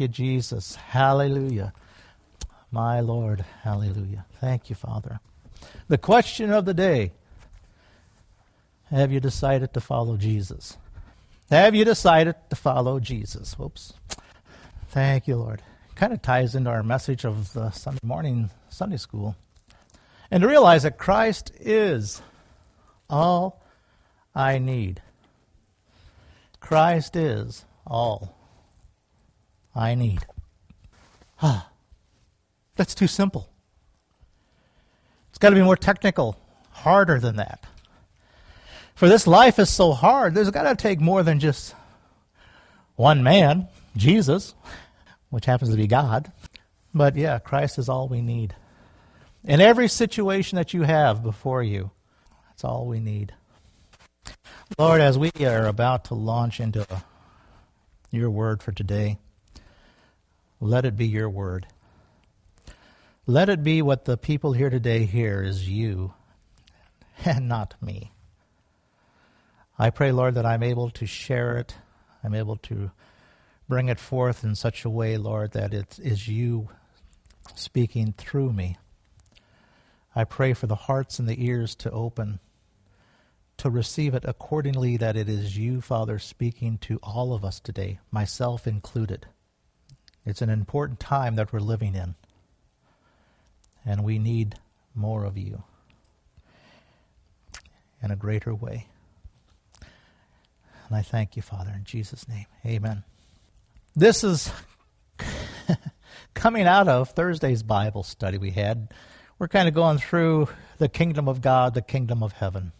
you, Jesus. Hallelujah. My Lord, hallelujah. Thank you, Father. The question of the day: have you decided to follow Jesus? Have you decided to follow Jesus? Whoops. Thank you, Lord. Kind of ties into our message of the Sunday morning Sunday school. And to realize that Christ is all I need. Christ is all I need. That's too simple. It's got to be more technical, harder than that. For this life is so hard, there's got to take more than just one man, Jesus, which happens to be God. But yeah, Christ is all we need. In every situation that you have before you, that's all we need. Lord, as we are about to launch into your word for today, let it be your word. Let it be what the people here today hear is you and not me. I pray, Lord, that I'm able to share it. I'm able to bring it forth in such a way, Lord, that it is you speaking through me. I pray for the hearts and the ears to open, to receive it accordingly, that it is you, Father, speaking to all of us today, myself included. It's an important time that we're living in, and we need more of you in a greater way. And I thank you, Father, in Jesus' name. Amen. This is coming out of Thursday's Bible study we had. We're kind of going through the kingdom of God, the kingdom of heaven.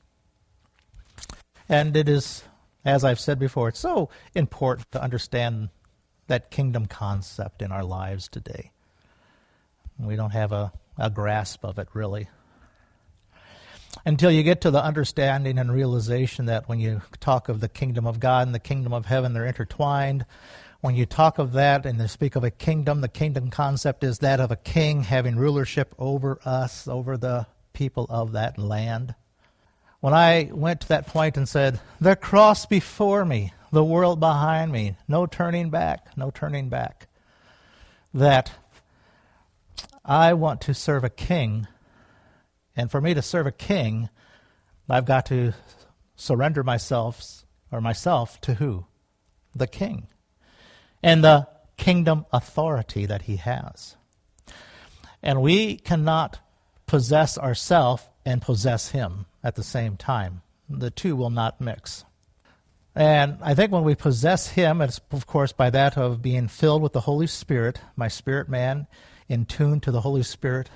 And it is, as I've said before, it's so important to understand that kingdom concept in our lives today. We don't have a grasp of it, really, until you get to the understanding and realization that when you talk of the kingdom of God and the kingdom of heaven, they're intertwined. When you talk of that and they speak of a kingdom, the kingdom concept is that of a king having rulership over us, over the people of that land. When I went to that point and said, the cross before me, the world behind me, no turning back, no turning back, that I want to serve a king, and for me to serve a king, I've got to surrender myself to who? The king. And the kingdom authority that he has. And we cannot possess ourselves and possess him at the same time. The two will not mix. And I think when we possess him, it's of course by that of being filled with the Holy Spirit, my spirit man, in tune to the Holy Spirit.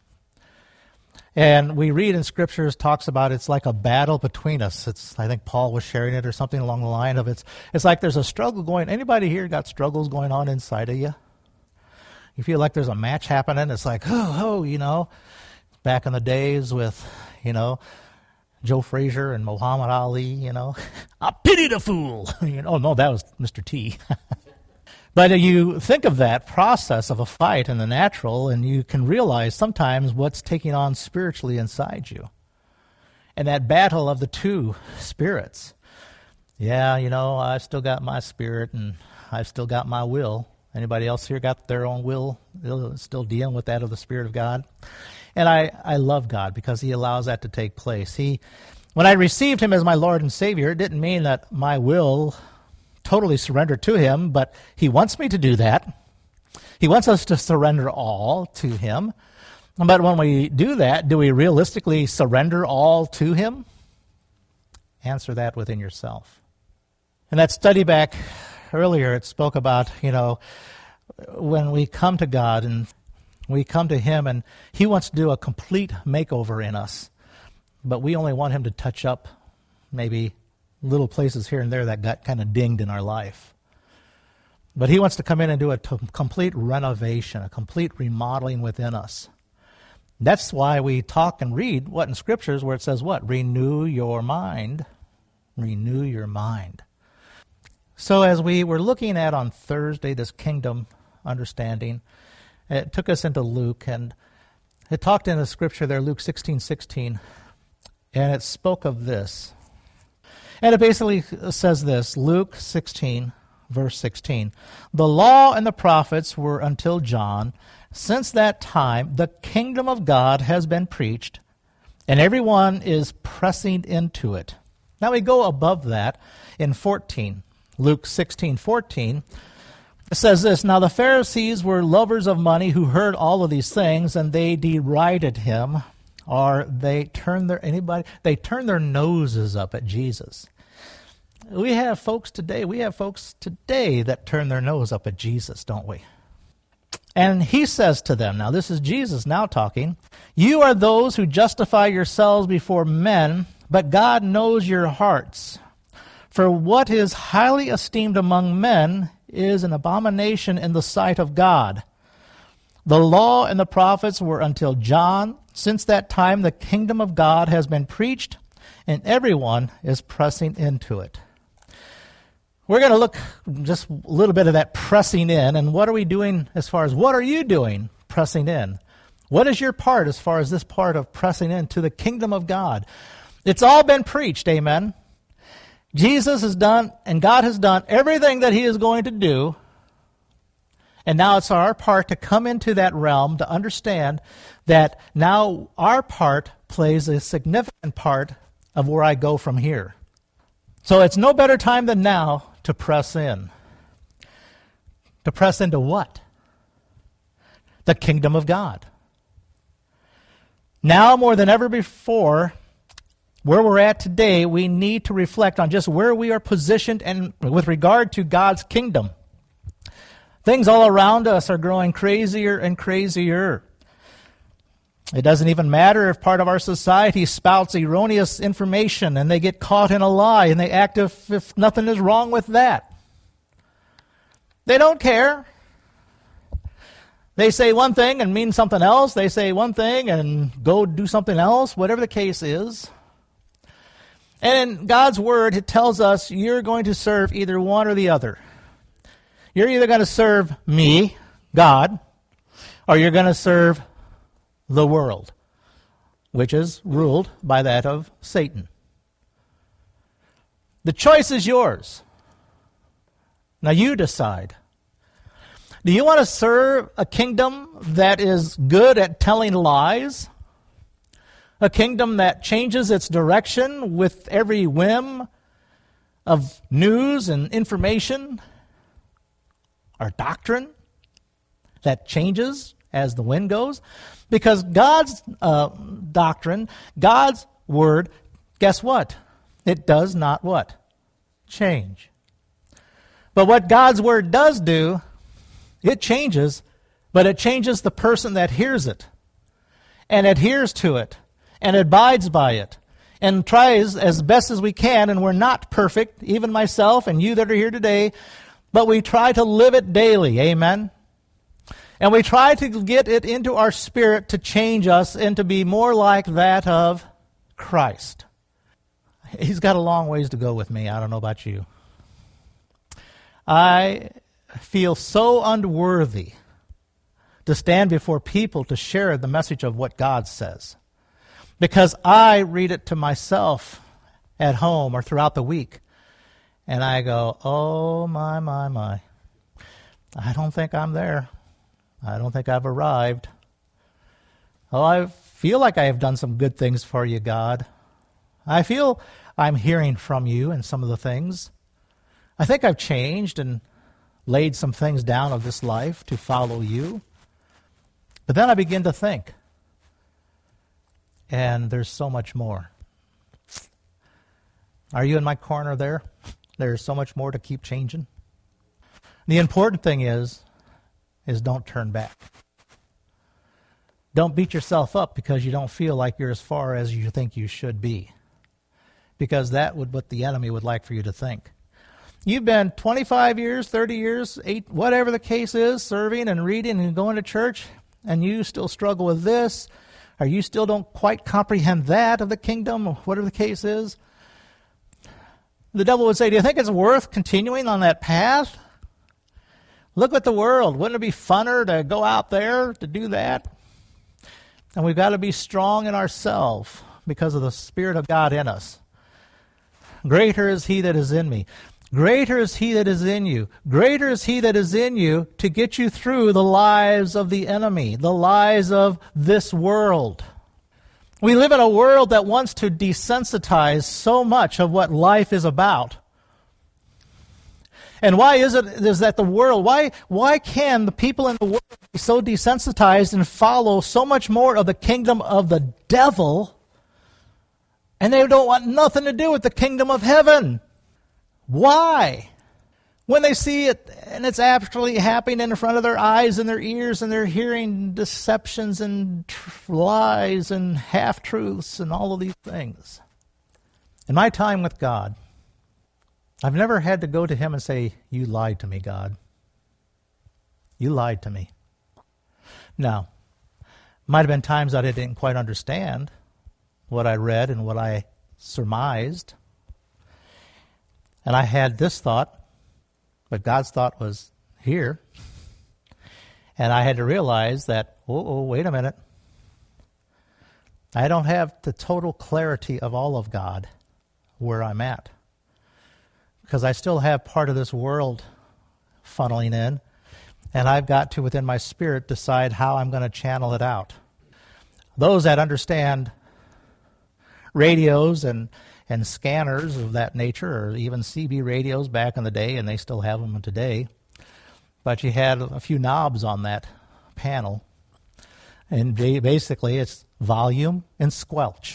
And we read in Scriptures, talks about it's like a battle between us. I think Paul was sharing it or something along the line of it's like there's a struggle going. Anybody here got struggles going on inside of you? You feel like there's a match happening. It's like, back in the days with, Joe Frazier and Muhammad Ali, I pity the fool. Oh, no, that was Mr. T. But you think of that process of a fight in the natural, and you can realize sometimes what's taking on spiritually inside you. And that battle of the two spirits. Yeah, I've still got my spirit, and I've still got my will. Anybody else here got their own will? They're still dealing with that of the Spirit of God? And I love God because he allows that to take place. When I received him as my Lord and Savior, it didn't mean that my will totally surrender to him, but he wants me to do that. He wants us to surrender all to him. But when we do that, do we realistically surrender all to him? Answer that within yourself. In that study back earlier, it spoke about, when we come to God and we come to him and he wants to do a complete makeover in us, but we only want him to touch up maybe little places here and there that got kind of dinged in our life. But he wants to come in and do a complete renovation, a complete remodeling within us. That's why we talk and read what in Scriptures where it says what? Renew your mind. Renew your mind. So as we were looking at on Thursday this kingdom understanding, it took us into Luke, and it talked in the Scripture there, Luke 16:16, and it spoke of this. And it basically says this, Luke 16, verse 16. The law and the prophets were until John. Since that time, the kingdom of God has been preached, and everyone is pressing into it. Now we go above that in 14. Luke 16:14. It says this, Now the Pharisees were lovers of money who heard all of these things, and they derided him, or they turned their noses up at Jesus. We have folks today that turn their nose up at Jesus, don't we? And he says to them, now this is Jesus now talking, You are those who justify yourselves before men, but God knows your hearts. For what is highly esteemed among men is an abomination in the sight of God. The law and the prophets were until John. Since that time the kingdom of God has been preached, and everyone is pressing into it. We're going to look just a little bit of that pressing in, and what are we doing as far as what are you doing pressing in? What is your part as far as this part of pressing into the kingdom of God? It's all been preached, amen? Jesus has done, and God has done everything that he is going to do, and now it's our part to come into that realm to understand that now our part plays a significant part of where I go from here. So it's no better time than now to press in. To press into what? The kingdom of God. Now more than ever before, where we're at today, we need to reflect on just where we are positioned and with regard to God's kingdom. Things all around us are growing crazier and crazier. It doesn't even matter if part of our society spouts erroneous information and they get caught in a lie and they act as if nothing is wrong with that. They don't care. They say one thing and mean something else. They say one thing and go do something else, whatever the case is. And in God's Word, it tells us you're going to serve either one or the other. You're either going to serve me, God, or you're going to serve the world, which is ruled by that of Satan. The choice is yours. Now you decide. Do you want to serve a kingdom that is good at telling lies? A kingdom that changes its direction with every whim of news and information? Or doctrine that changes as the wind goes? Because God's doctrine, God's word, guess what? It does not what? Change. But what God's word does do, it changes, but it changes the person that hears it and adheres to it and abides by it and tries as best as we can, and we're not perfect, even myself and you that are here today, but we try to live it daily, amen? And we try to get it into our spirit to change us and to be more like that of Christ. He's got a long ways to go with me. I don't know about you. I feel so unworthy to stand before people to share the message of what God says, because I read it to myself at home or throughout the week, and I go, oh, my. I don't think I'm there. I don't think I've arrived. Oh, I feel like I have done some good things for you, God. I feel I'm hearing from you in some of the things. I think I've changed and laid some things down of this life to follow you. But then I begin to think, and there's so much more. Are you in my corner there? There's so much more to keep changing. The important thing is don't turn back. Don't beat yourself up because you don't feel like you're as far as you think you should be, because that would what the enemy would like for you to think. You've been 25 years, 30 years, whatever the case is, serving and reading and going to church, and you still struggle with this, or you still don't quite comprehend that of the kingdom, or whatever the case is. The devil would say, do you think it's worth continuing on that path? Look at the world. Wouldn't it be funner to go out there to do that? And we've got to be strong in ourselves because of the Spirit of God in us. Greater is He that is in me. Greater is he that is in you. Greater is he that is in you to get you through the lies of the enemy, the lies of this world. We live in a world that wants to desensitize so much of what life is about. And why is that the world, why can the people in the world be so desensitized and follow so much more of the kingdom of the devil, and they don't want nothing to do with the kingdom of heaven? Why? When they see it, and it's actually happening in front of their eyes and their ears, and they're hearing deceptions and lies and half-truths and all of these things. In my time with God, I've never had to go to him and say, you lied to me, God. You lied to me. Now, might have been times that I didn't quite understand what I read and what I surmised. And I had this thought, but God's thought was here. And I had to realize that, wait a minute. I don't have the total clarity of all of God where I'm at. Because I still have part of this world funneling in, and I've got to, within my spirit, decide how I'm going to channel it out. Those that understand radios and scanners of that nature, or even CB radios back in the day, and they still have them today, but you had a few knobs on that panel, and basically it's volume and squelch.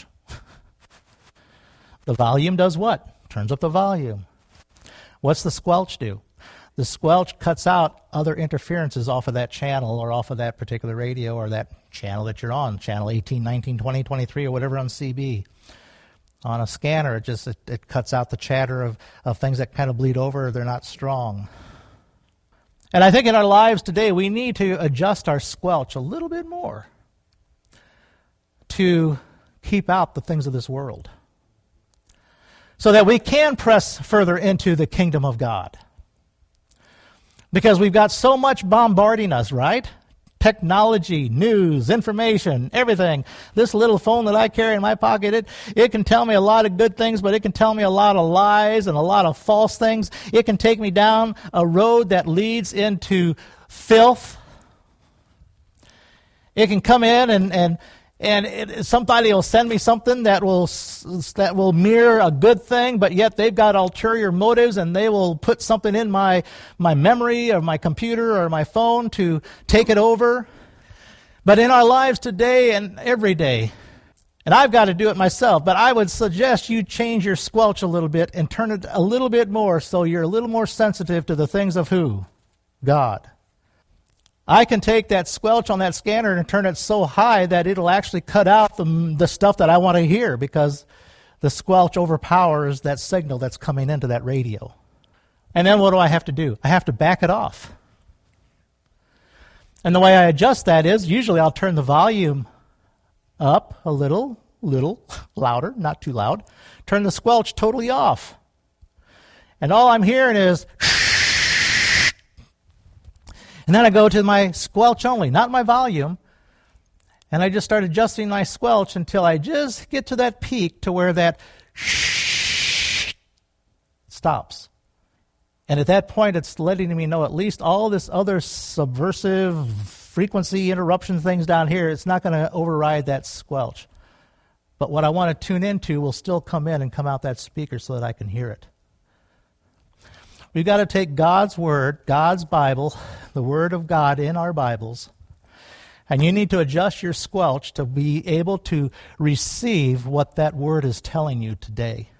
The volume does what? Turns up the volume. What's the squelch do? The squelch cuts out other interferences off of that channel or off of that particular radio or that channel that you're on, channel 18, 19, 20, 23, or whatever on CB. On a scanner, it cuts out the chatter of things that kind of bleed over, they're not strong. And I think in our lives today, we need to adjust our squelch a little bit more to keep out the things of this world, so that we can press further into the kingdom of God. Because we've got so much bombarding us, right? Technology, news, information, everything. This little phone that I carry in my pocket, it can tell me a lot of good things, but it can tell me a lot of lies and a lot of false things. It can take me down a road that leads into filth. It can come in and somebody will send me something that will mirror a good thing, but yet they've got ulterior motives, and they will put something in my memory or my computer or my phone to take it over. But in our lives today and every day, and I've got to do it myself, but I would suggest you change your squelch a little bit and turn it a little bit more so you're a little more sensitive to the things of who? God. I can take that squelch on that scanner and turn it so high that it'll actually cut out the stuff that I want to hear, because the squelch overpowers that signal that's coming into that radio. And then what do I have to do? I have to back it off. And the way I adjust that is, usually I'll turn the volume up a little louder, not too loud. Turn the squelch totally off. And all I'm hearing is... And then I go to my squelch only, not my volume. And I just start adjusting my squelch until I just get to that peak to where that stops. And at that point, it's letting me know at least all this other subversive frequency interruption things down here, it's not going to override that squelch. But what I want to tune into will still come in and come out that speaker so that I can hear it. We've got to take God's Word, God's Bible, the Word of God in our Bibles, and you need to adjust your squelch to be able to receive what that Word is telling you today.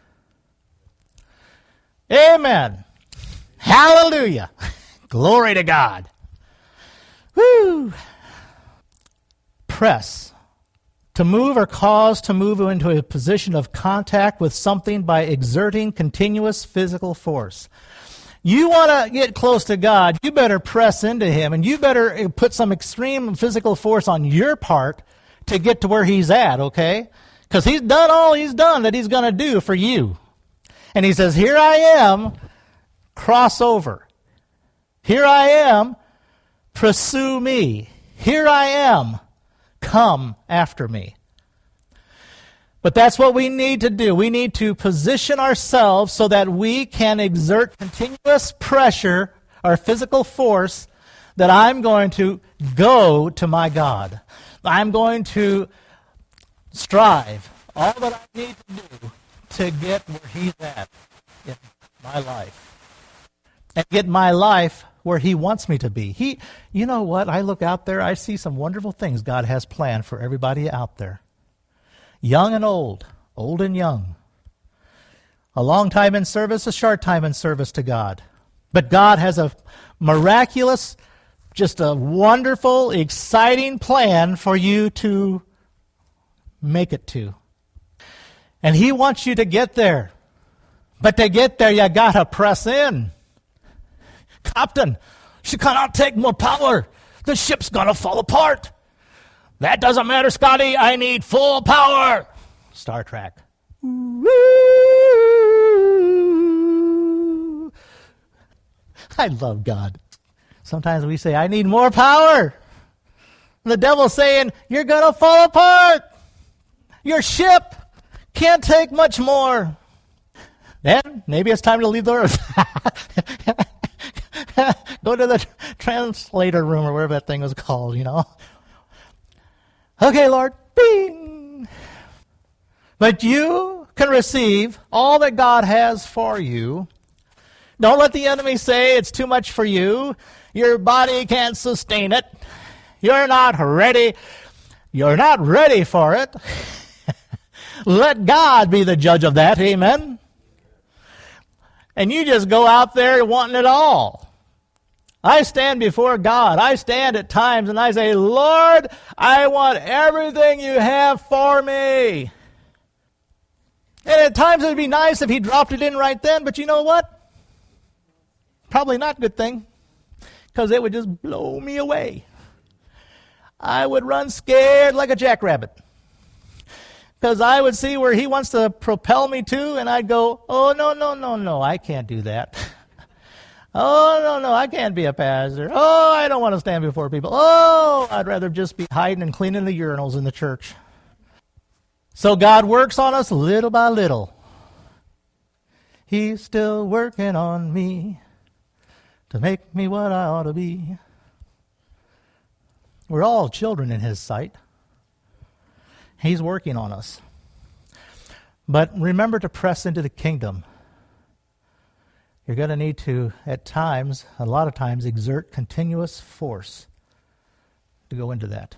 Amen. Hallelujah. Glory to God. Woo. Press. To move or cause to move into a position of contact with something by exerting continuous physical force. You want to get close to God, you better press into Him, and you better put some extreme physical force on your part to get to where He's at, okay? Because He's done all He's done that He's going to do for you. And He says, here I am, cross over. Here I am, pursue me. Here I am, come after me. But that's what we need to do. We need to position ourselves so that we can exert continuous pressure or physical force that I'm going to go to my God. I'm going to strive all that I need to do to get where He's at in my life. And get my life where He wants me to be. You know what? I look out there, I see some wonderful things God has planned for everybody out there. Young and old and young. A long time in service, a short time in service to God. But God has a miraculous, just a wonderful, exciting plan for you to make it to. And He wants you to get there. But to get there, you got to press in. Captain, she cannot take more power. The ship's going to fall apart. That doesn't matter, Scotty. I need full power. Star Trek. I love God. Sometimes we say, I need more power. And the devil's saying, you're going to fall apart. Your ship can't take much more. Then maybe it's time to leave the earth. Go to the translator room or whatever that thing was called, you know. Okay, Lord. Bing. But you can receive all that God has for you. Don't let the enemy say it's too much for you. Your body can't sustain it. You're not ready. You're not ready for it. Let God be the judge of that. Amen. And you just go out there wanting it all. I stand before God. I stand at times and I say, Lord, I want everything you have for me. And at times it would be nice if He dropped it in right then, but you know what? Probably not a good thing, because it would just blow me away. I would run scared like a jackrabbit, because I would see where He wants to propel me to, and I'd go, oh, no, I can't do that. Oh, no, I can't be a pastor. Oh, I don't want to stand before people. Oh, I'd rather just be hiding and cleaning the urinals in the church. So God works on us little by little. He's still working on me to make me what I ought to be. We're all children in His sight. He's working on us. But remember to press into the kingdom. You're going to need to, at times, a lot of times, exert continuous force to go into that.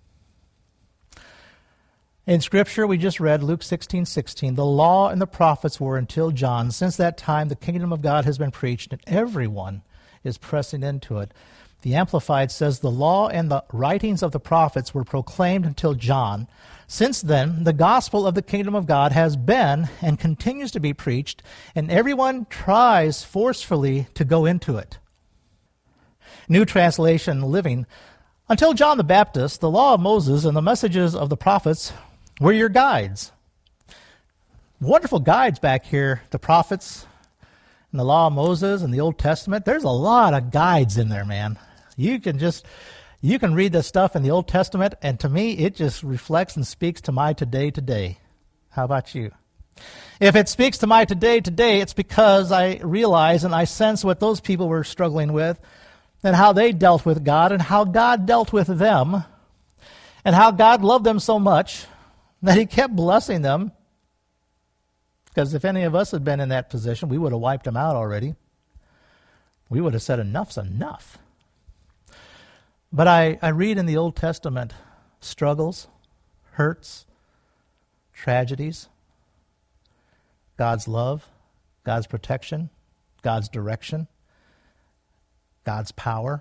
In Scripture, we just read Luke 16:16. The law and the prophets were until John. Since that time, the kingdom of God has been preached, and everyone is pressing into it. The Amplified says, the law and the writings of the prophets were proclaimed until John. Since then, the gospel of the kingdom of God has been and continues to be preached, and everyone tries forcefully to go into it. New Translation Living. Until John the Baptist, the law of Moses and the messages of the prophets were your guides. Wonderful guides back here, the prophets and the law of Moses and the Old Testament. There's a lot of guides in there, man. You can read this stuff in the Old Testament, and to me, it just reflects and speaks to my today. How about you? If it speaks to my today, it's because I realize and I sense what those people were struggling with and how they dealt with God and how God dealt with them and how God loved them so much that He kept blessing them. Because if any of us had been in that position, we would have wiped them out already. We would have said enough's enough. But I read in the Old Testament struggles, hurts, tragedies, God's love, God's protection, God's direction, God's power,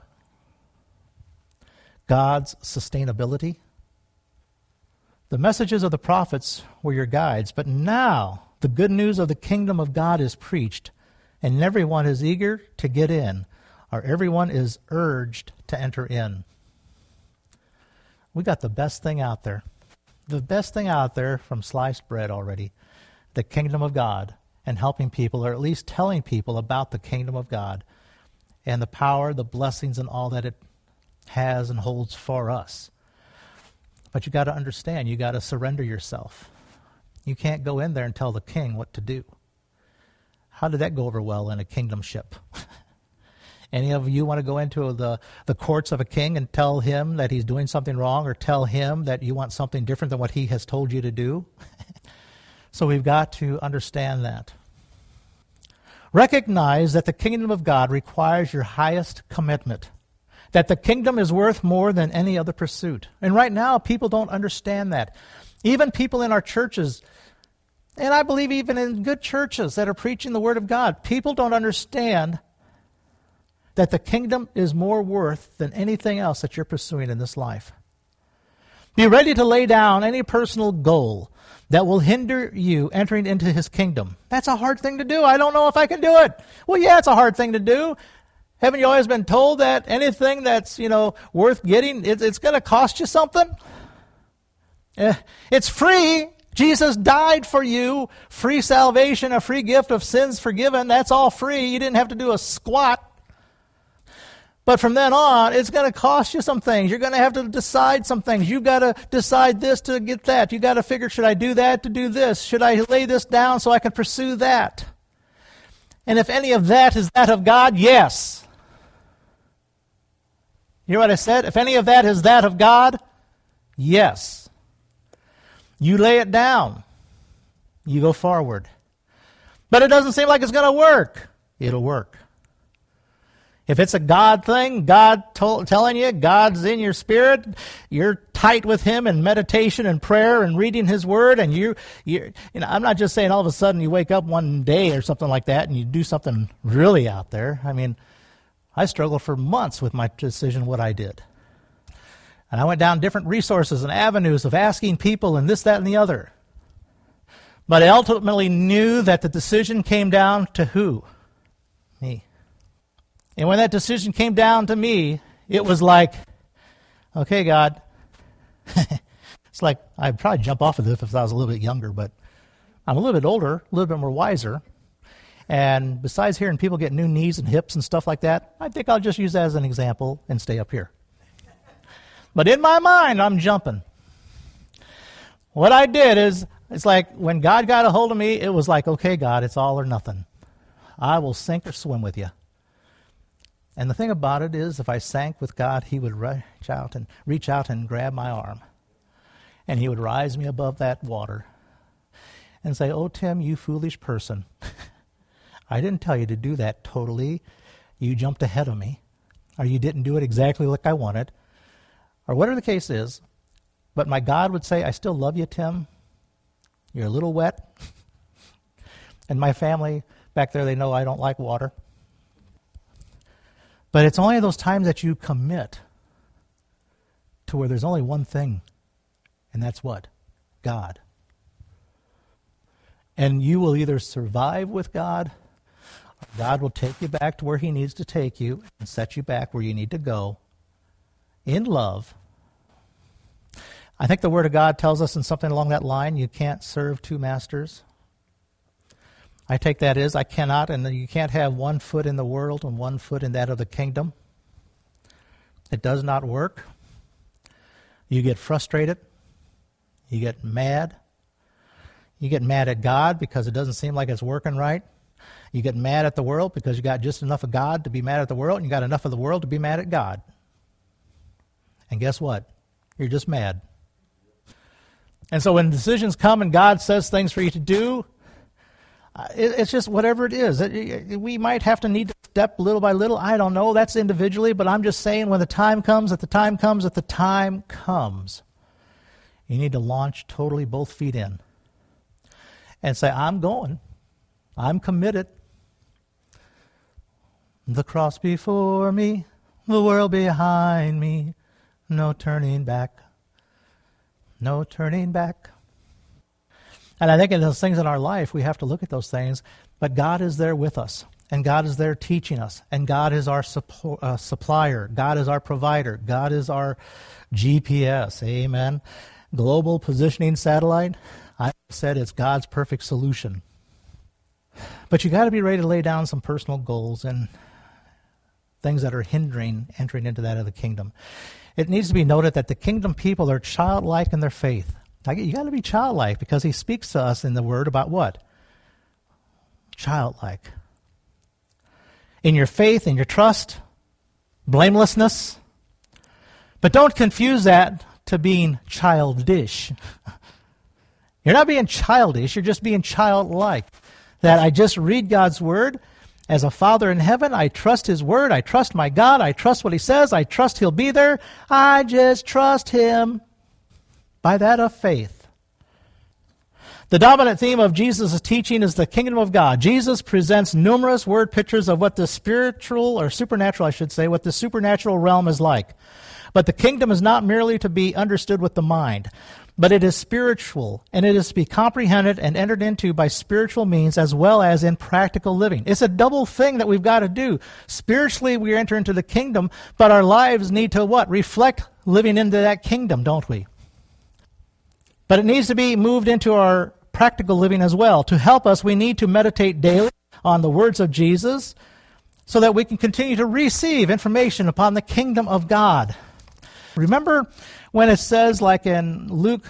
God's sustainability. The messages of the prophets were your guides, but now the good news of the kingdom of God is preached, and everyone is eager to get in, or everyone is urged to enter in. We got the best thing out there. The best thing out there from sliced bread already. The kingdom of God, and helping people, or at least telling people about the kingdom of God and the power, the blessings, and all that it has and holds for us. But you got to understand, you got to surrender yourself. You can't go in there and tell the king what to do. How did that go over well in a kingdomship? Any of you want to go into the courts of a king and tell him that he's doing something wrong, or tell him that you want something different than what he has told you to do? So we've got to understand that. Recognize that the kingdom of God requires your highest commitment, that the kingdom is worth more than any other pursuit. And right now, people don't understand that. Even people in our churches, and I believe even in good churches that are preaching the Word of God, people don't understand that the kingdom is more worth than anything else that you're pursuing in this life. Be ready to lay down any personal goal that will hinder you entering into His kingdom. That's a hard thing to do. I don't know if I can do it. Well, yeah, it's a hard thing to do. Haven't you always been told that anything that's, worth getting, it's going to cost you something? It's free. Jesus died for you. Free salvation, a free gift of sins forgiven. That's all free. You didn't have to do a squat. But from then on, it's going to cost you some things. You're going to have to decide some things. You've got to decide this to get that. You've got to figure, should I do that to do this? Should I lay this down so I can pursue that? And if any of that is that of God, yes. You hear what I said? If any of that is that of God, yes. You lay it down. You go forward. But it doesn't seem like it's going to work. It'll work. If it's a God thing, God telling you, God's in your spirit, you're tight with Him in meditation and prayer and reading His Word, and I'm not just saying all of a sudden you wake up one day or something like that and you do something really out there. I mean, I struggled for months with my decision what I did. And I went down different resources and avenues of asking people and this, that, and the other. But I ultimately knew that the decision came down to who? Me. And when that decision came down to me, it was like, okay, God. It's like I'd probably jump off of this if I was a little bit younger, but I'm a little bit older, a little bit more wiser. And besides hearing people get new knees and hips and stuff like that, I think I'll just use that as an example and stay up here. But in my mind, I'm jumping. What I did is, it's like when God got a hold of me, it was like, okay, God, it's all or nothing. I will sink or swim with you. And the thing about it is, if I sank with God, He would reach out and grab my arm. And He would rise me above that water and say, oh, Tim, you foolish person. I didn't tell you to do that totally. You jumped ahead of me. Or you didn't do it exactly like I wanted. Or whatever the case is. But my God would say, I still love you, Tim. You're a little wet. And my family back there, they know I don't like water. But it's only those times that you commit to where there's only one thing, and that's what? God. And you will either survive with God, or God will take you back to where He needs to take you and set you back where you need to go in love. I think the Word of God tells us in something along that line, you can't serve two masters. I take that as I cannot, and you can't have one foot in the world and one foot in that of the kingdom. It does not work. You get frustrated. You get mad. You get mad at God because it doesn't seem like it's working right. You get mad at the world because you got just enough of God to be mad at the world, and you got enough of the world to be mad at God. And guess what? You're just mad. And so when decisions come and God says things for you to do, it's just whatever it is. We might have to need to step little by little. I don't know. That's individually. But I'm just saying when the time comes, you need to launch totally both feet in and say, I'm going. I'm committed. The cross before me, the world behind me. No turning back. No turning back. And I think in those things in our life, we have to look at those things, but God is there with us, and God is there teaching us, and God is our supplier, God is our provider, God is our GPS, amen. Global positioning satellite, I said it's God's perfect solution. But you got to be ready to lay down some personal goals and things that are hindering entering into that of the kingdom. It needs to be noted that the kingdom people are childlike in their faith. You got to be childlike, because he speaks to us in the Word about what? Childlike. In your faith, in your trust, blamelessness. But don't confuse that to being childish. You're not being childish, you're just being childlike. That I just read God's Word. As a Father in heaven, I trust His Word. I trust my God. I trust what He says. I trust He'll be there. I just trust Him. By that of faith. The dominant theme of Jesus' teaching is the kingdom of God. Jesus presents numerous word pictures of what the spiritual, or supernatural, I should say, what the supernatural realm is like. But the kingdom is not merely to be understood with the mind, but it is spiritual, and it is to be comprehended and entered into by spiritual means as well as in practical living. It's a double thing that we've got to do. Spiritually, we enter into the kingdom, but our lives need to what? Reflect living into that kingdom, don't we? But it needs to be moved into our practical living as well. To help us, we need to meditate daily on the words of Jesus so that we can continue to receive information upon the kingdom of God. Remember when it says, like in Luke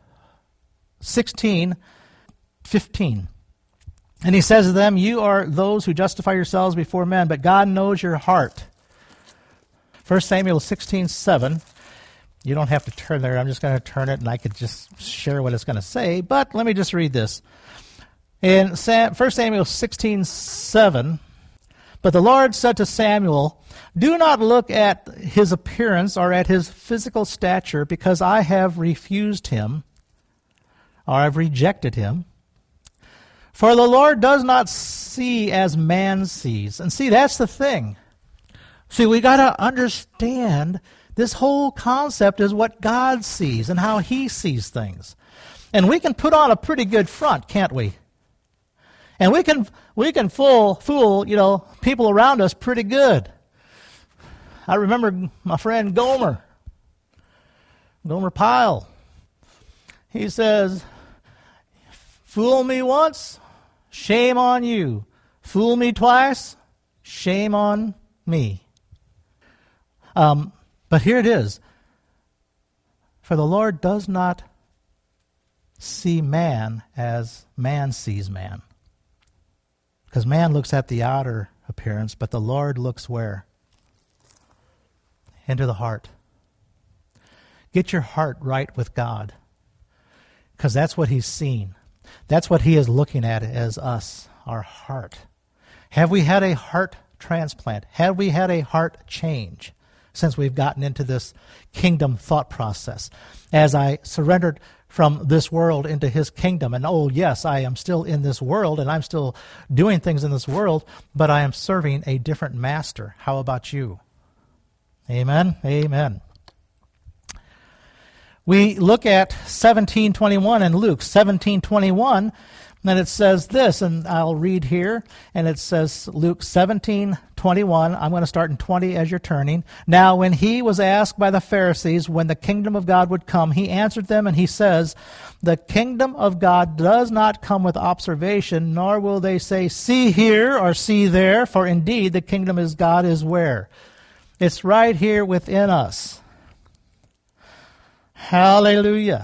16:15, and he says to them, "You are those who justify yourselves before men, but God knows your heart." 1 Samuel 16:7. You don't have to turn there. I'm just going to turn it, and I could just share what it's going to say. But let me just read this. In 1 Samuel 16:7, "But the Lord said to Samuel, 'Do not look at his appearance or at his physical stature, because I have refused him, or I've rejected him. For the Lord does not see as man sees.'" And see, that's the thing. See, we got to understand this whole concept is what God sees and how He sees things. And we can put on a pretty good front, can't we? And we can fool people around us pretty good. I remember my friend Gomer Pyle. He says, "Fool me once, shame on you. Fool me twice, shame on me." But here it is. For the Lord does not see man as man sees man. Because man looks at the outer appearance, but the Lord looks where? Into the heart. Get your heart right with God. Because that's what He's seen. That's what He is looking at as us, our heart. Have we had a heart transplant? Have we had a heart change since we've gotten into this kingdom thought process? As I surrendered from this world into His kingdom, and oh yes, I am still in this world, and I'm still doing things in this world, but I am serving a different master. How about you? Amen? Amen. We look at 17:21 in Luke 17:21, and it says this, and I'll read here, and it says Luke 17:21. I'm going to start in 20 as you're turning. "Now when He was asked by the Pharisees when the kingdom of God would come, He answered them, and He says, 'The kingdom of God does not come with observation, nor will they say, see here or see there, for indeed the kingdom of God is where?' It's right here within us." Hallelujah.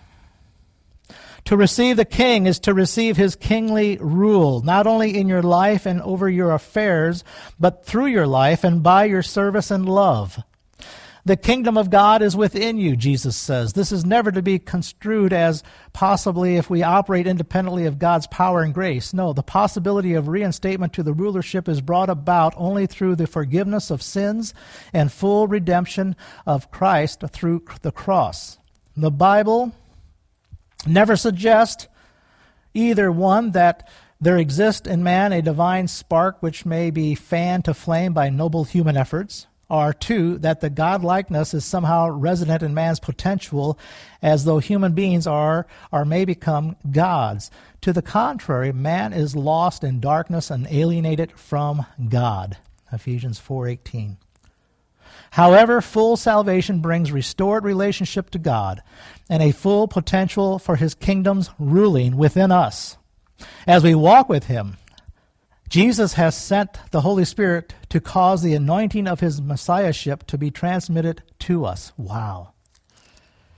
To receive the King is to receive His kingly rule, not only in your life and over your affairs, but through your life and by your service and love. The kingdom of God is within you, Jesus says. This is never to be construed as possibly if we operate independently of God's power and grace. No, the possibility of reinstatement to the rulership is brought about only through the forgiveness of sins and full redemption of Christ through the cross. The Bible never suggests either one, that there exists in man a divine spark which may be fanned to flame by noble human efforts, or two, that the God-likeness is somehow resident in man's potential, as though human beings are or may become gods. To the contrary, man is lost in darkness and alienated from God. Ephesians 4:18. However, full salvation brings restored relationship to God and a full potential for His kingdom's ruling within us. As we walk with Him, Jesus has sent the Holy Spirit to cause the anointing of His Messiahship to be transmitted to us. Wow.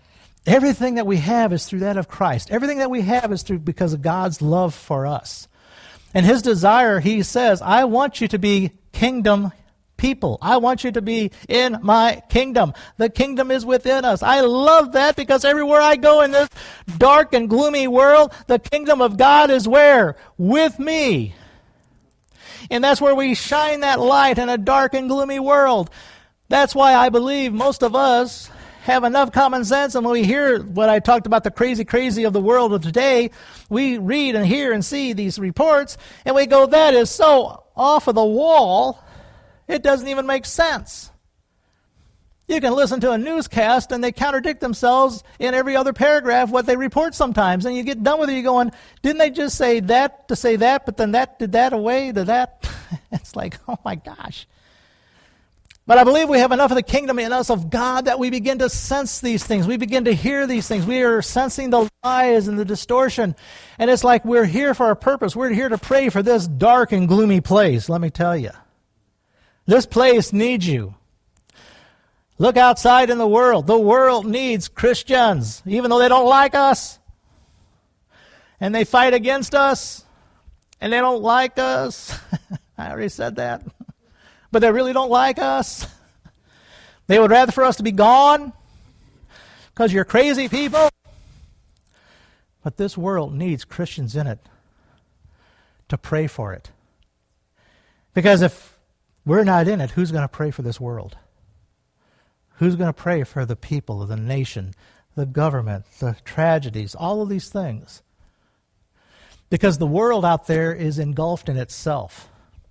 Everything that we have is through that of Christ. Everything that we have is through because of God's love for us. And his desire, he says, I want you to be kingdom people. I want you to be in my kingdom. The kingdom is within us. I love that because everywhere I go in this dark and gloomy world, the kingdom of God is where? With me. And that's where we shine that light in a dark and gloomy world. That's why I believe most of us have enough common sense, and when we hear what I talked about, the crazy of the world of today, we read and hear and see these reports, and we go, that is so off of the wall, it doesn't even make sense. You can listen to a newscast, and they contradict themselves in every other paragraph, what they report sometimes, and you get done with it, you're going, didn't they just say that to say that, but then that did that away to that? It's like, oh my gosh. But I believe we have enough of the kingdom in us of God that we begin to sense these things. We begin to hear these things. We are sensing the lies and the distortion. And it's like we're here for a purpose. We're here to pray for this dark and gloomy place, let me tell you. This place needs you. Look outside in the world. The world needs Christians, even though they don't like us. And they fight against us. And they don't like us. I already said that. But they really don't like us. They would rather for us to be gone because you're crazy people. But this world needs Christians in it to pray for it. Because if we're not in it, who's going to pray for this world? Who's going to pray for the people, the nation, the government, the tragedies, all of these things? Because the world out there is engulfed in itself.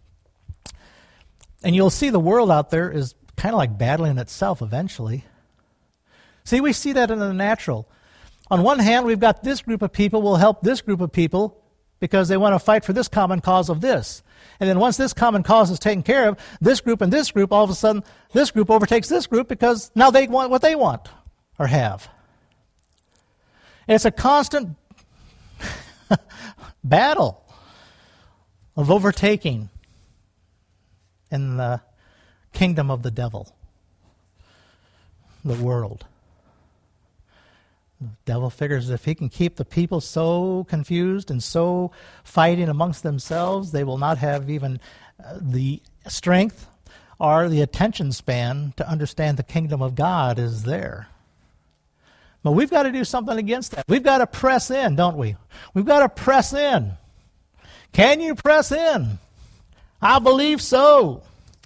And you'll see the world out there is kind of like battling itself eventually. See, we see that in the natural. On one hand, we've got this group of people will help this group of people because they want to fight for this common cause of this. And then once this common cause is taken care of, this group and this group, all of a sudden, this group overtakes this group because now they want what they want or have. And it's a constant battle of overtaking in the kingdom of the devil, the world. The devil figures if he can keep the people so confused and so fighting amongst themselves, they will not have even the strength or the attention span to understand the kingdom of God is there. But we've got to do something against that. We've got to press in, don't we? We've got to press in. Can you press in? I believe so.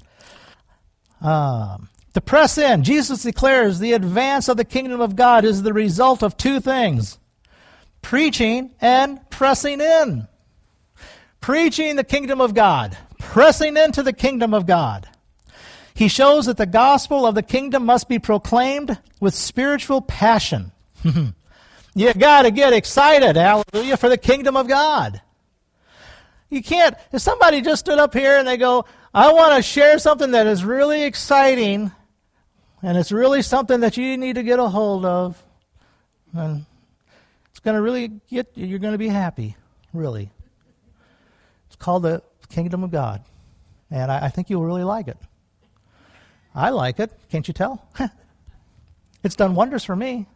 To press in, Jesus declares the advance of the kingdom of God is the result of two things: preaching and pressing in. Preaching the kingdom of God, pressing into the kingdom of God. He shows that the gospel of the kingdom must be proclaimed with spiritual passion. You got to get excited, hallelujah, for the kingdom of God. You can't, if somebody just stood up here and they go, I want to share something that is really exciting, and it's really something that you need to get a hold of, and it's going to really you're going to be happy, really. It's called the kingdom of God, and I think you'll really like it. I like it, can't you tell? It's done wonders for me.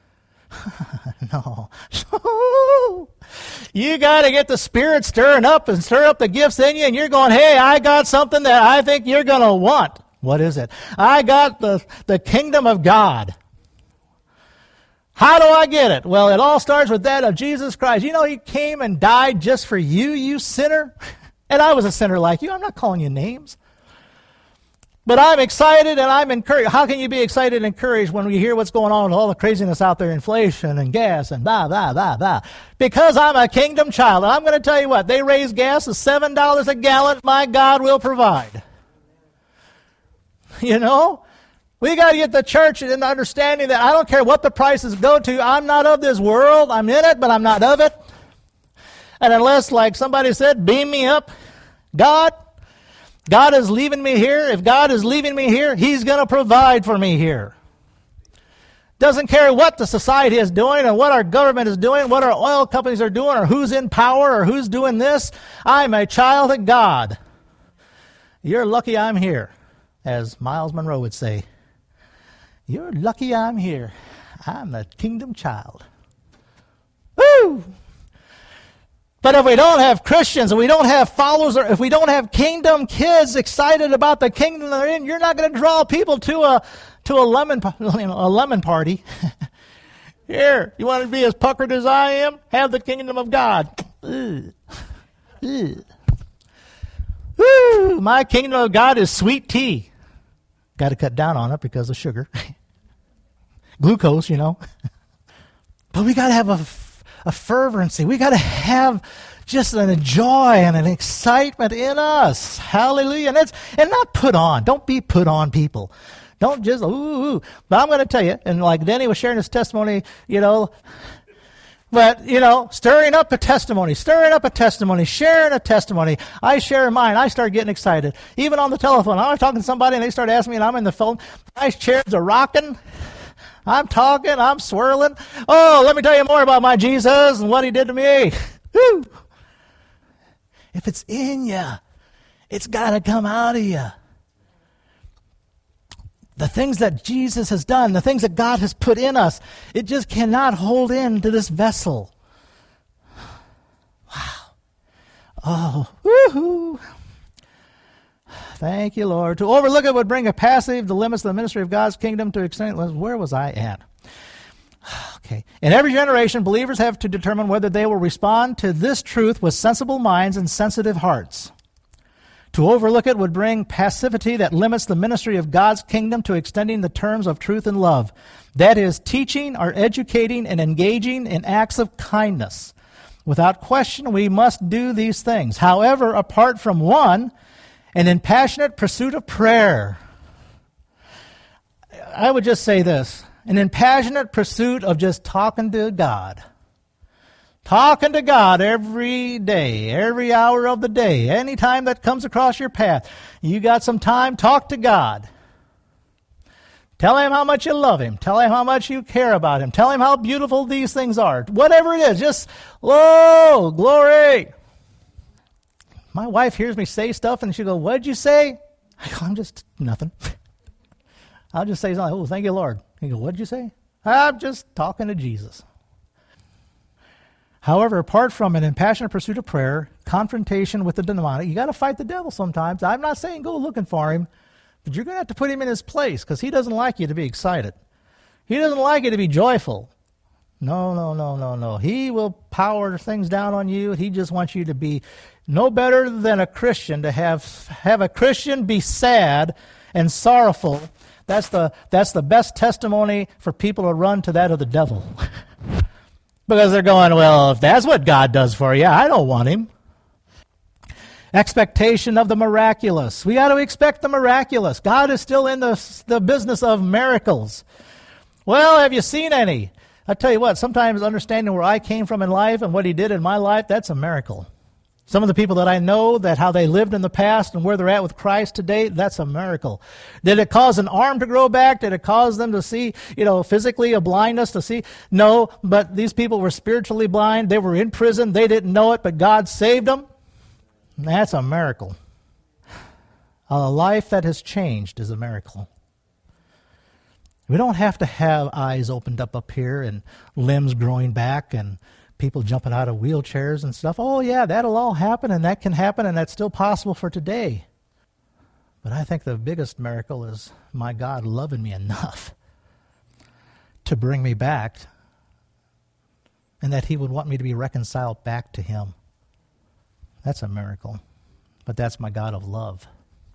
No. You got to get the Spirit stirring up and stir up the gifts in you, and you're going, hey, I got something that I think you're going to want. What is it? I got the kingdom of God. How do I get it? Well, it all starts with that of Jesus Christ. You know, he came and died just for you, you sinner. And I was a sinner like you. I'm not calling you names. But I'm excited and I'm encouraged. How can you be excited and encouraged when we hear what's going on with all the craziness out there, inflation and gas and blah, blah, blah, blah? Because I'm a kingdom child. And I'm going to tell you what, they raise gas to $7 a gallon. My God will provide. You know? We got to get the church in the understanding that I don't care what the prices go to. I'm not of this world. I'm in it, but I'm not of it. And unless, like somebody said, beam me up, God is leaving me here. If God is leaving me here, he's going to provide for me here. Doesn't care what the society is doing or what our government is doing, what our oil companies are doing, or who's in power or who's doing this. I'm a child of God. You're lucky I'm here, as Miles Monroe would say. You're lucky I'm here. I'm the kingdom child. Woo! But if we don't have Christians, and we don't have followers, or if we don't have kingdom kids excited about the kingdom they're in, you're not going to draw people to a lemon party. Here, you want to be as puckered as I am? Have the kingdom of God. Ugh. Ugh. Woo! My kingdom of God is sweet tea. Got to cut down on it because of sugar. Glucose, you know. But we got to have a fervency. We got to have just a joy and an excitement in us. Hallelujah. And not put on. Don't be put on people. Don't just, ooh. But I'm going to tell you, and like Denny was sharing his testimony, but, stirring up a testimony, sharing a testimony. I share mine. I start getting excited. Even on the telephone. I was talking to somebody and they start asking me and I'm in the phone. My chairs are rocking. I'm talking. I'm swirling. Oh, let me tell you more about my Jesus and what he did to me. Woo. If it's in you, it's got to come out of you. The things that Jesus has done, the things that God has put in us, it just cannot hold into this vessel. Wow. Oh, woohoo. Thank you, Lord. To overlook it would bring a passive the limits of the ministry of God's kingdom to extend. Where was I at? Okay. In every generation, believers have to determine whether they will respond to this truth with sensible minds and sensitive hearts. To overlook it would bring passivity that limits the ministry of God's kingdom to extending the terms of truth and love. That is, teaching or educating and engaging in acts of kindness. Without question, we must do these things. However, apart from one, an impassionate pursuit of prayer. I would just say this. An impassionate pursuit of just talking to God. Talking to God every day, every hour of the day, any time that comes across your path. You got some time, talk to God. Tell him how much you love him. Tell him how much you care about him. Tell him how beautiful these things are. Whatever it is, just, whoa, glory. My wife hears me say stuff and she goes, what'd you say? I go, I'm just nothing. I'll just say something, oh, thank you, Lord. He goes, what'd you say? I'm just talking to Jesus. However, apart from an impassioned pursuit of prayer, confrontation with the demonic, you got to fight the devil sometimes. I'm not saying go looking for him, but you're going to have to put him in his place because he doesn't like you to be excited. He doesn't like you to be joyful. No. He will power things down on you. He just wants you to be no better than a Christian, to have a Christian be sad and sorrowful. That's the best testimony for people to run to that of the devil. Because they're going, well, if that's what God does for you, I don't want him. Expectation of the miraculous. We got to expect the miraculous. God is still in the business of miracles. Well, have you seen any? I tell you what, sometimes understanding where I came from in life and what he did in my life, that's a miracle. Some of the people that I know, that how they lived in the past and where they're at with Christ today, that's a miracle. Did it cause an arm to grow back? Did it cause them to see, physically a blindness to see? No, but these people were spiritually blind. They were in prison. They didn't know it, but God saved them. That's a miracle. A life that has changed is a miracle. We don't have to have eyes opened up here and limbs growing back and people jumping out of wheelchairs and stuff. Oh, yeah, that'll all happen, and that can happen, and that's still possible for today. But I think the biggest miracle is my God loving me enough to bring me back, and that he would want me to be reconciled back to him. That's a miracle. But that's my God of love.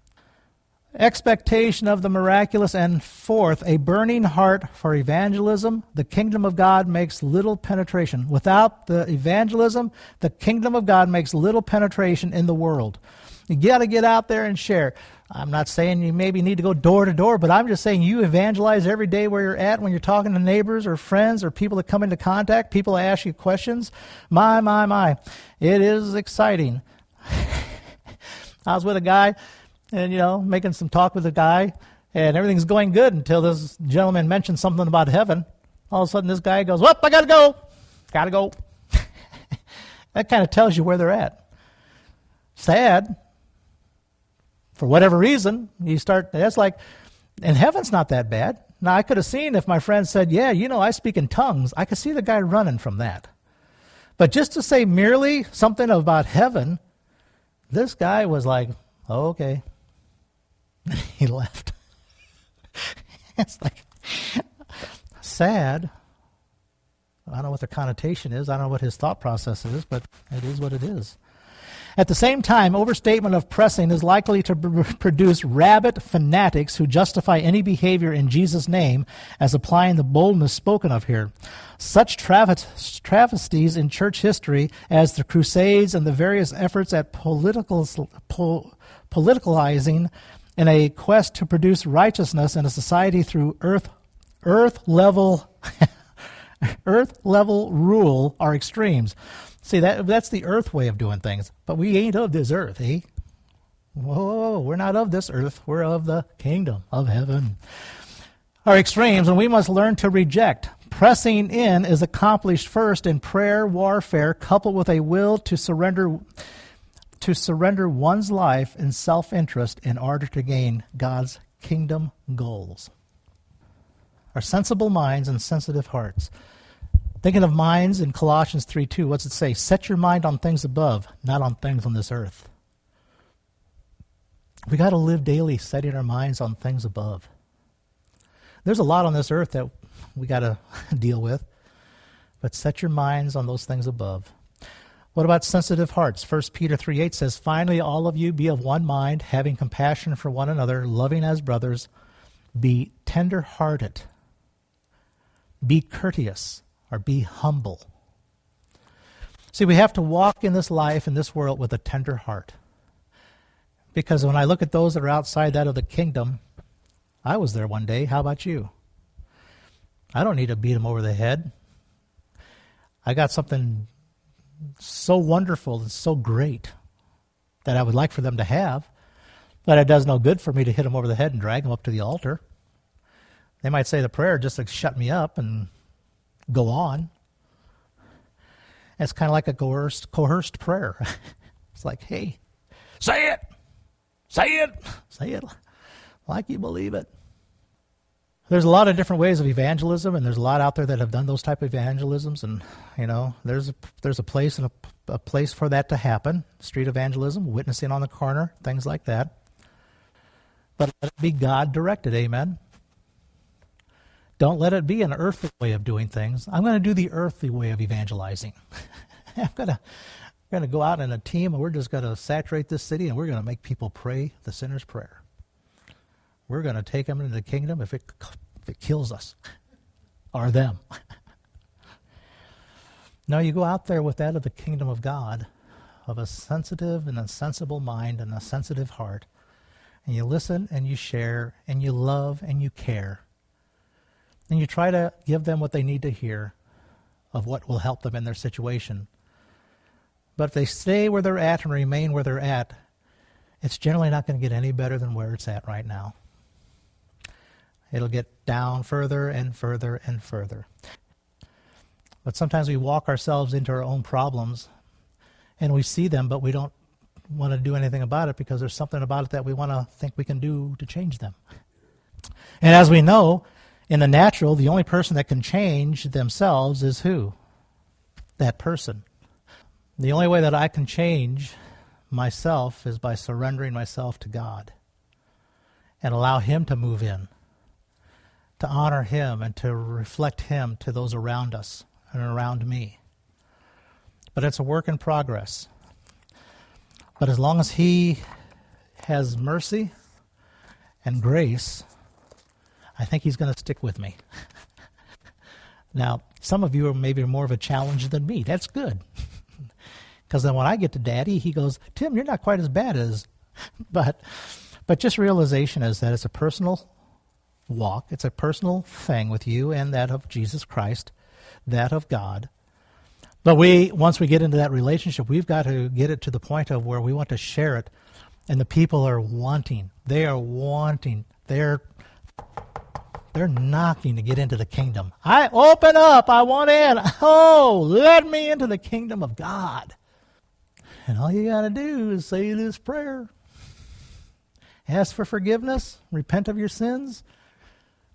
Expectation of the miraculous, and fourth, a burning heart for evangelism. The kingdom of God makes little penetration. Without the evangelism, the kingdom of God makes little penetration in the world. You got to get out there and share. I'm not saying you maybe need to go door to door, but I'm just saying you evangelize every day where you're at when you're talking to neighbors or friends or people that come into contact, people that ask you questions. My. It is exciting. I was with a guy, and, making some talk with a guy, and everything's going good until this gentleman mentioned something about heaven. All of a sudden, this guy goes, I got to go. Got to go. That kind of tells you where they're at. Sad. For whatever reason, that's like, and heaven's not that bad. Now, I could have seen if my friend said, yeah, I speak in tongues. I could see the guy running from that. But just to say merely something about heaven, this guy was like, oh, okay. He left. It's like sad. I don't know what the connotation is. I don't know what his thought process is, but it is what it is. At the same time, overstatement of pressing is likely to produce rabid fanatics who justify any behavior in Jesus' name as applying the boldness spoken of here. Such travesties in church history as the Crusades and the various efforts at politicalizing in a quest to produce righteousness in a society through earth-level rule are extremes. See, that's the earth way of doing things. But we ain't of this earth, eh? Whoa, we're not of this earth. We're of the kingdom of heaven. Are extremes, and we must learn to reject. Pressing in is accomplished first in prayer warfare, coupled with a will to surrender one's life in self-interest in order to gain God's kingdom goals. Our sensible minds and sensitive hearts. Thinking of minds in Colossians 3:2, what's it say? Set your mind on things above, not on things on this earth. We got to live daily setting our minds on things above. There's a lot on this earth that we got to deal with, but set your minds on those things above. What about sensitive hearts? 1 Peter 3:8 says, finally, all of you be of one mind, having compassion for one another, loving as brothers, be tender-hearted, be courteous, or be humble. See, we have to walk in this life, in this world, with a tender heart. Because when I look at those that are outside that of the kingdom, I was there one day. How about you? I don't need to beat them over the head. I got something so wonderful and so great that I would like for them to have, but it does no good for me to hit them over the head and drag them up to the altar. They might say the prayer just to shut me up and go on. It's kind of like a coerced prayer. It's like, hey, say it like you believe it. There's a lot of different ways of evangelism, and there's a lot out there that have done those type of evangelisms, and there's a place and a place for that to happen. Street evangelism, witnessing on the corner, things like that. But let it be God directed, amen. Don't let it be an earthly way of doing things. I'm going to do the earthly way of evangelizing. I'm going to go out in a team, and we're just going to saturate this city, and we're going to make people pray the sinner's prayer. We're going to take them into the kingdom if it kills us or them. No, you go out there with that of the kingdom of God, of a sensitive and a sensible mind and a sensitive heart, and you listen and you share and you love and you care. And you try to give them what they need to hear of what will help them in their situation. But if they stay where they're at and remain where they're at, it's generally not going to get any better than where it's at right now. It'll get down further and further and further. But sometimes we walk ourselves into our own problems, and we see them, but we don't want to do anything about it because there's something about it that we want to think we can do to change them. And as we know, in the natural, the only person that can change themselves is who? That person. The only way that I can change myself is by surrendering myself to God and allow Him to move in, to honor Him and to reflect Him to those around us and around me. But it's a work in progress. But as long as He has mercy and grace, I think He's going to stick with me. Now, some of you are maybe more of a challenge than me. That's good. Because then when I get to Daddy, He goes, Tim, you're not quite as bad as... But just realization is that it's a personal walk. It's a personal thing with you and that of Jesus Christ, that of God. But once we get into that relationship, we've got to get it to the point of where we want to share it. And the people are wanting. They are wanting. They're knocking to get into the kingdom. I open up. I want in. Oh, let me into the kingdom of God. And all you got to do is say this prayer. Ask for forgiveness. Repent of your sins.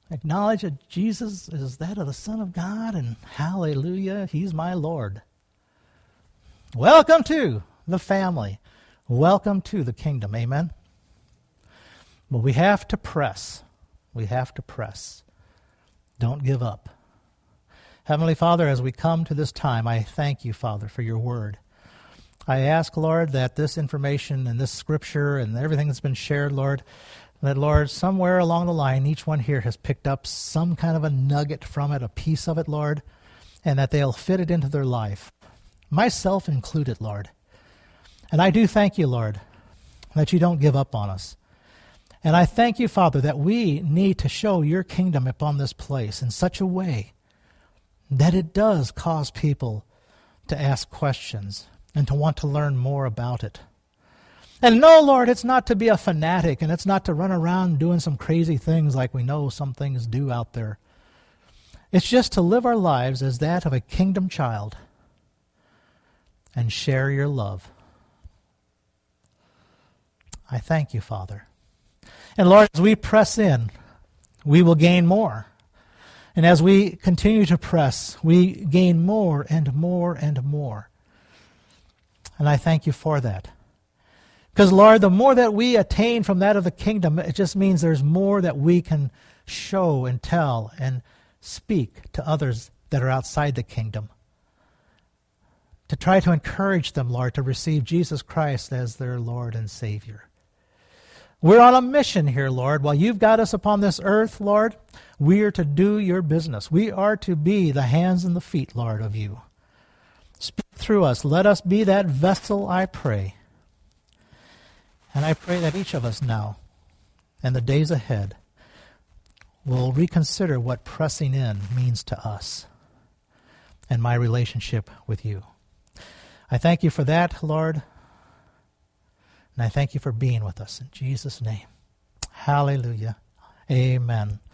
Acknowledge that Jesus is that of the Son of God, and hallelujah, he's my Lord. Welcome to the family. Welcome to the kingdom. Amen? But we have to press. We have to press. Don't give up. Heavenly Father, as we come to this time, I thank you, Father, for your word. I ask, Lord, that this information and this scripture and everything that's been shared, Lord, that, Lord, somewhere along the line, each one here has picked up some kind of a nugget from it, a piece of it, Lord, and that they'll fit it into their life, myself included, Lord. And I do thank you, Lord, that you don't give up on us. And I thank you, Father, that we need to show your kingdom upon this place in such a way that it does cause people to ask questions and to want to learn more about it. And no, Lord, it's not to be a fanatic, and it's not to run around doing some crazy things like we know some things do out there. It's just to live our lives as that of a kingdom child and share your love. I thank you, Father. And Lord, as we press in, we will gain more. And as we continue to press, we gain more and more and more. And I thank you for that. Because, Lord, the more that we attain from that of the kingdom, it just means there's more that we can show and tell and speak to others that are outside the kingdom. To try to encourage them, Lord, to receive Jesus Christ as their Lord and Savior. We're on a mission here, Lord. While you've got us upon this earth, Lord, we are to do your business. We are to be the hands and the feet, Lord, of you. Speak through us. Let us be that vessel, I pray. And I pray that each of us now and the days ahead will reconsider what pressing in means to us and my relationship with you. I thank you for that, Lord, and I thank you for being with us. In Jesus' name, hallelujah, amen.